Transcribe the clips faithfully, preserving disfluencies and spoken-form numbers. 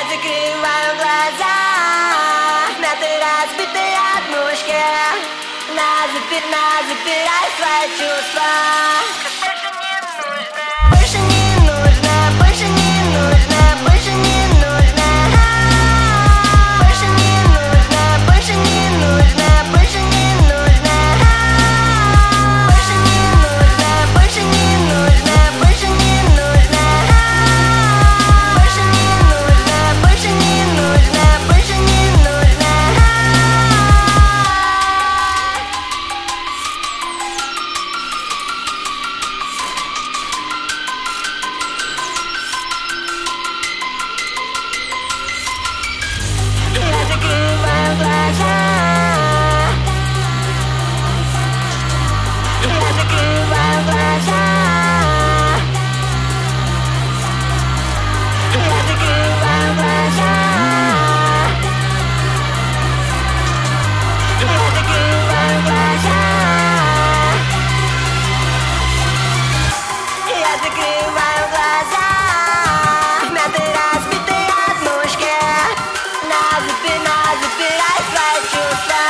закрываю глаза, мятые разбитые однушки. На запи- на запирай свои чувства. Больше не нужно, больше не нужно, больше не нужно. Больше не нужно, больше не нужно, больше не нужно. Больше не нужно, больше не нужно, больше не нужно. Больше не нужно, больше не нужно, больше не нужно. Я закрываю глаза. Я закрываю глаза. Я закрываю глаза. Я закрываю глаза. Я закрываю глаза. Мятые разбитые однушки. На запи- на запирай свои чувства.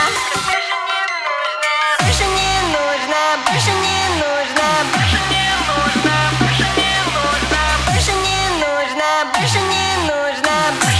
Больше не нужно, больше не нужно, больше не нужно, больше не нужно, больше не нужно, больше не нужно,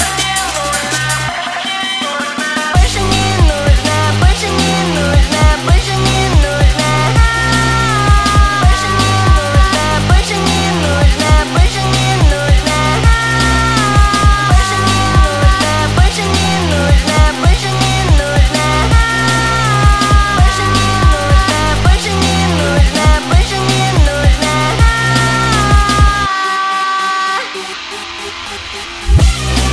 больше не нужно, больше не нужно, больше не нужно, больше не нужно, больше не нужно, больше не нужно, больше не нужно, больше не нужно, больше не нужно. Больше не нужно, больше не нужно, больше не нужно.